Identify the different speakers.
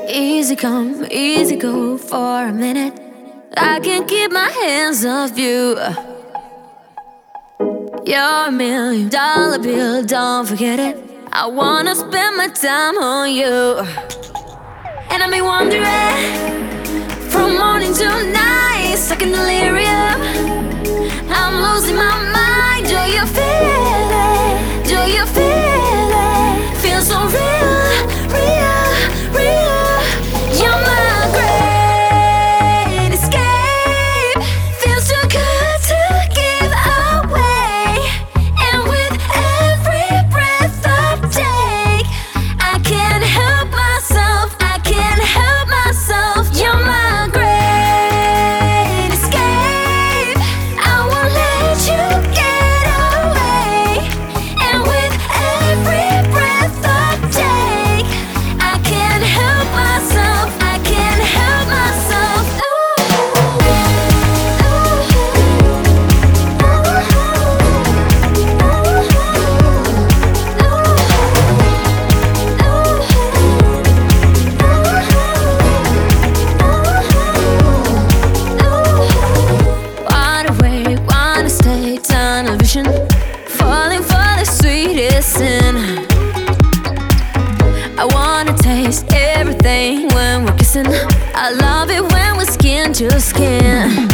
Speaker 1: Easy come, easy go for a minute. I can't keep my hands off you. You're $1,000,000 bill, don't forget it. I wanna spend my time on you. And I've been wondering from morning to night, stuck in delirium. I'm losing my mind. Do you feel it? Do you feel it? Feels so real, real, real. You're my great escape. Feels too good to give away. And with every breath I take, I can't help myself. I can't help myself. You're my great escape. I won't let you get away. And with every breath I take, I can't help myself. I can't help myself. Wide awake, wanna stay, tunnel vision, falling for the sweetest sin. I wanna taste everything when we're kissing. I love it when we're skin to skin.